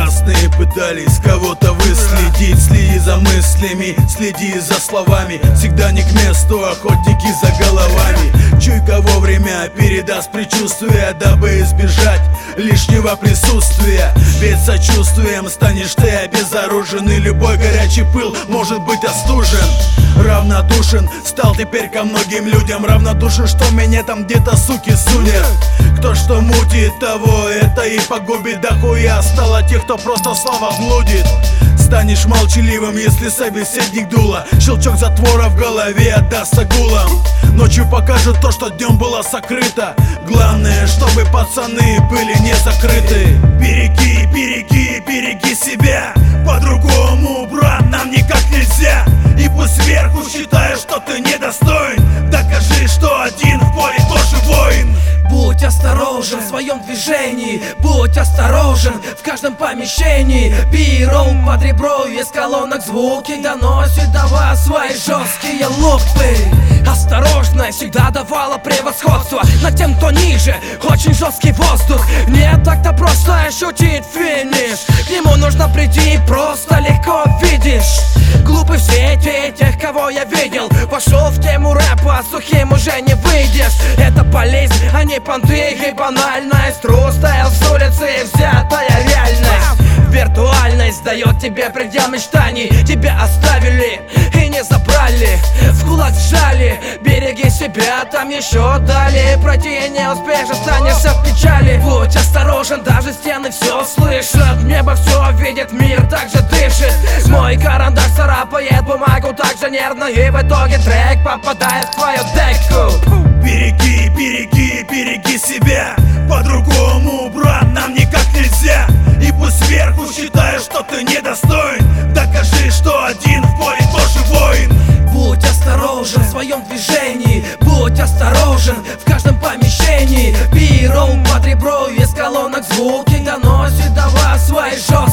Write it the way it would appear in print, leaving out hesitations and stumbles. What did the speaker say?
Разные пытались кого-то выследить. Следи за мыслями, следи за словами. Всегда не к месту охотники за головами. Чуйка вовремя передаст предчувствие, дабы избежать лишнего присутствия. Ведь сочувствием станешь ты обезоружен, и любой горячий пыл может быть остужен. Равнодушен стал теперь ко многим людям. Равнодушен, что меня там где-то суки судят. Кто что мутит, того это и погубит. Да хуя стало тех, кто просто слова блудит. Станешь молчаливым, если собеседник дуло. Щелчок затвора в голове отдастся гулом. Ночью покажет то, что днем было сокрыто. Главное, чтобы пацаны были не закрыты. Береги, береги, береги себя. По-другому, брат, нам никак нельзя. И пусть сверху считаешь, что ты недостоин. Докажи, что один в поле тоже воин. Будь осторожен в своем движении, будь осторожен в каждом помещении. Пиром под ребро из колонок звуки доносит до вас свои жесткие лупы. Осторожность всегда давала превосходство над тем, кто ниже. Очень жесткий воздух, не так-то просто ощутить финиш. К нему нужно прийти, просто легко видишь. Глупы все тех, кого я видел. Пошел в тему рэпа, сухим уже не выйдешь. Это болезнь, а не понты и банальность. Тру стайл с улицы, взятая реальность. Виртуальность дает тебе предел мечтаний. Тебя оставили и не забрали, в кулак сжали. Береги себя, там еще далее пройти не успеешь, останешься в печали. Будь осторожен, даже стены все слышат. Небо все видит, мир также дышит. Мой карандаш царапает бумагу так же нервно, и в итоге трек попадает в твою деку. Береги, береги, береги себя. По-другому, брат, нам никак нельзя. И пусть сверху считаешь, что ты недостоин. Докажи, что один в поле тоже воин. Будь осторожен в своем движении, будь осторожен в каждом помещении. Пиром под ребро из колонок звуки доносит до вас свои жесткие